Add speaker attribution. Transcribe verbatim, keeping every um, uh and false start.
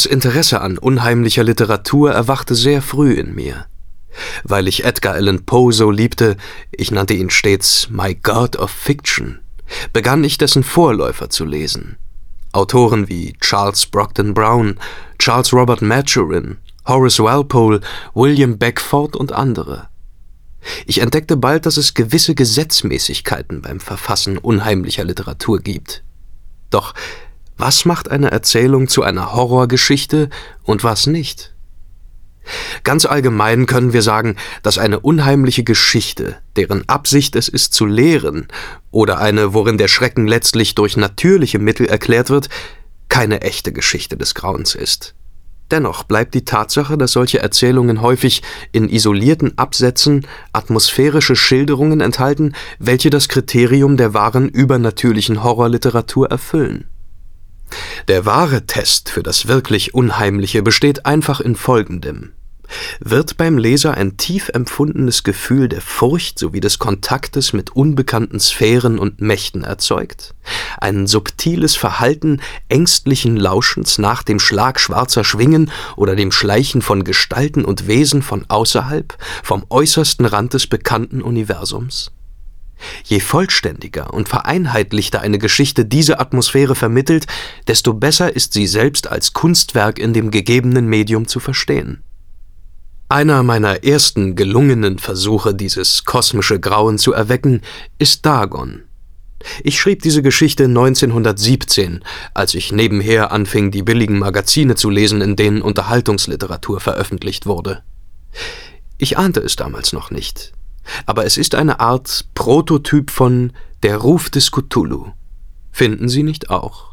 Speaker 1: Interesse an unheimlicher Literatur erwachte sehr früh in mir. Weil ich Edgar Allan Poe so liebte, ich nannte ihn stets My God of Fiction, begann ich dessen Vorläufer zu lesen. Autoren wie Charles Brockden Brown, Charles Robert Maturin, Horace Walpole, William Beckford und andere. Ich entdeckte bald, dass es gewisse Gesetzmäßigkeiten beim Verfassen unheimlicher Literatur gibt. Doch was macht eine Erzählung zu einer Horrorgeschichte und was nicht? Ganz allgemein können wir sagen, dass eine unheimliche Geschichte, deren Absicht es ist zu lehren, oder eine, worin der Schrecken letztlich durch natürliche Mittel erklärt wird, keine echte Geschichte des Grauens ist. Dennoch bleibt die Tatsache, dass solche Erzählungen häufig in isolierten Absätzen atmosphärische Schilderungen enthalten, welche das Kriterium der wahren übernatürlichen Horrorliteratur erfüllen. Der wahre Test für das wirklich Unheimliche besteht einfach in Folgendem: Wird beim Leser ein tief empfundenes Gefühl der Furcht sowie des Kontaktes mit unbekannten Sphären und Mächten erzeugt? Ein subtiles Verhalten ängstlichen Lauschens nach dem Schlag schwarzer Schwingen oder dem Schleichen von Gestalten und Wesen von außerhalb, vom äußersten Rand des bekannten Universums? Je vollständiger und vereinheitlichter eine Geschichte diese Atmosphäre vermittelt, desto besser ist sie selbst als Kunstwerk in dem gegebenen Medium zu verstehen. Einer meiner ersten gelungenen Versuche, dieses kosmische Grauen zu erwecken, ist Dagon. Ich schrieb diese Geschichte neunzehnhundertsiebzehn, als ich nebenher anfing, die billigen Magazine zu lesen, in denen Unterhaltungsliteratur veröffentlicht wurde. Ich ahnte es damals noch nicht, aber es ist eine Art Prototyp von Der Ruf des Cthulhu. Finden Sie nicht auch?